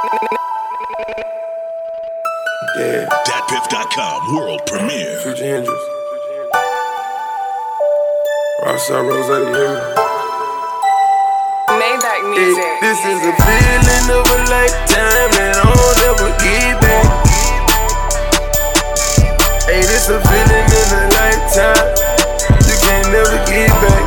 Yeah. DatPiff.com world premiere. Future Hendrix. Rockstar Rose, you hear me? Maybach music. This is a feeling of a lifetime that I'll never get back. Hey, this a feeling in a lifetime you can't never get back.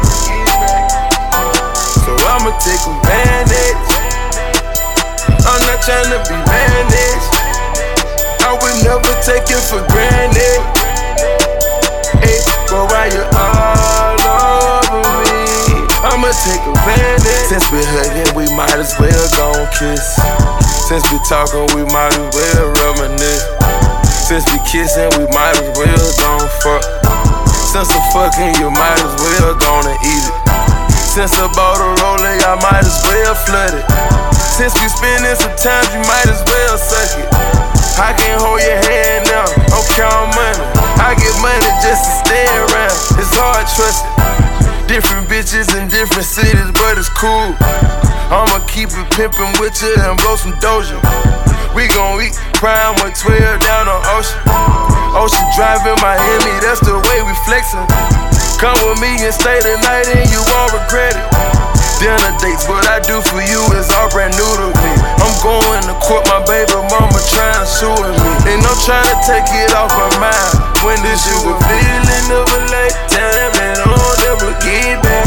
So I'ma take advantage. I'm not tryna be managed. I would never take it for granted. Hey, but why you all over me? I'ma take advantage. Since we hugging, we might as well gon' kiss. Since we talking, we might as well reminisce. Since we kissing, we might as well gon' fuck. Since the fucking, you might as well gonna eat it. Since I bought a roller, I might as well flood it. Since we spending some time, you might as well suck it. I can't hold your hand now, I'm counting money. I get money just to stay around, it's hard trusting. Different bitches in different cities, but it's cool. I'ma keep it pimpin' with you and blow some doja. We gon' eat prime with 12 down on Ocean. Ocean Drive in Miami, that's the way we flexin'. Come with me and stay the night and you won't regret it. Dinner dates, what I do for you is all brand new to me. I'm going to court, my baby mama trying to sue me. And I'm trying to take it off my mind. When this you a feeling of a lifetime and I'll never get back.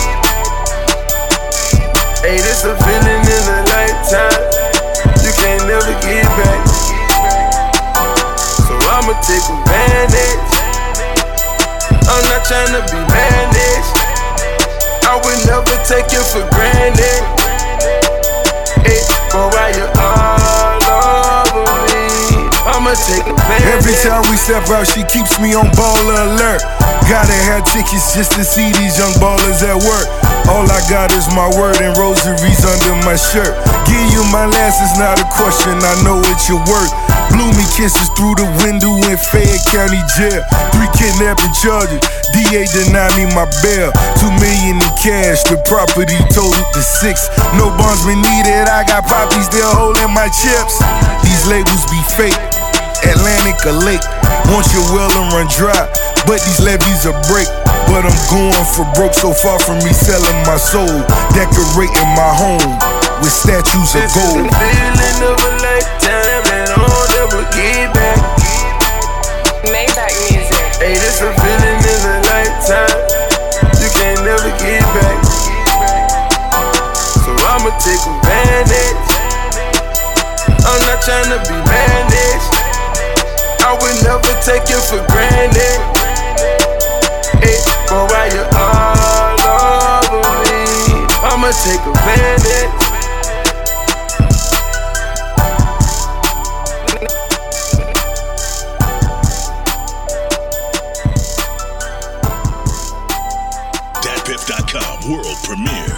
Hey, this a feeling in a lifetime you can't never get back. So I'ma take advantage. I'm not tryna be managed. I would never take it for granted. Hey, but why you all over me? I'ma take advantage. Every time we step out, she keeps me on baller alert. Gotta have tickets just to see these young ballers at work. All I got is my word and rosaries under my shirt. Give you my last, it's not a question, I know it's your worth. Blew me kisses through the window in Fayette County Jail. 3 kidnapping charges, DA denied me my bail. 2 million in cash, the property totaled to 6. No bondsman needed, I got poppies still holding my chips. These labels be fake, Atlantic or Lake. Want your well and run dry, but these levees are break. But I'm going for broke, so far from me selling my soul. Decorating my home with statues of gold. This is the feeling of a lifetime and I'll never get back. Maybach music. Hey, this a feeling in a lifetime you can't never get back. So I'ma take advantage. I'm not tryna be managed. I would never take it for granted. Hey, but why you all over me? I'ma take advantage. DatPiff.com world premiere.